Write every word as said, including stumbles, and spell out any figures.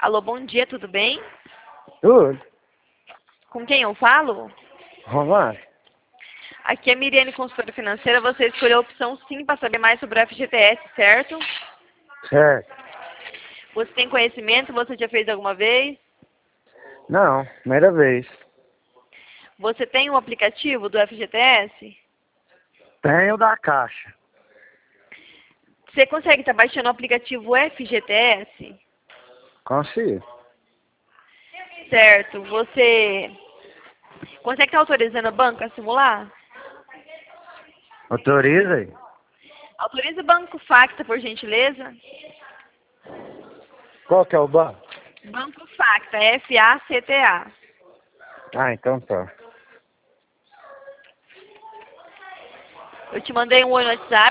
Alô, bom dia, tudo bem? Tudo. Com quem eu falo? Romano? Aqui é Miriane, consultora financeira. Você escolheu a opção sim para saber mais sobre o F G T S, certo? Certo. Você tem conhecimento? Você já fez alguma vez? Não, primeira vez. Você tem o aplicativo do F G T S? Tenho da Caixa. Você consegue estar baixando o aplicativo F G T S? Consigo. Certo. Você consegue estar autorizando a banca a simular? Autoriza aí. Autoriza o Banco Facta, por gentileza. Qual que é o banco? Banco Facta, F A C T A. Ah, então tá. Eu te mandei um oi no WhatsApp.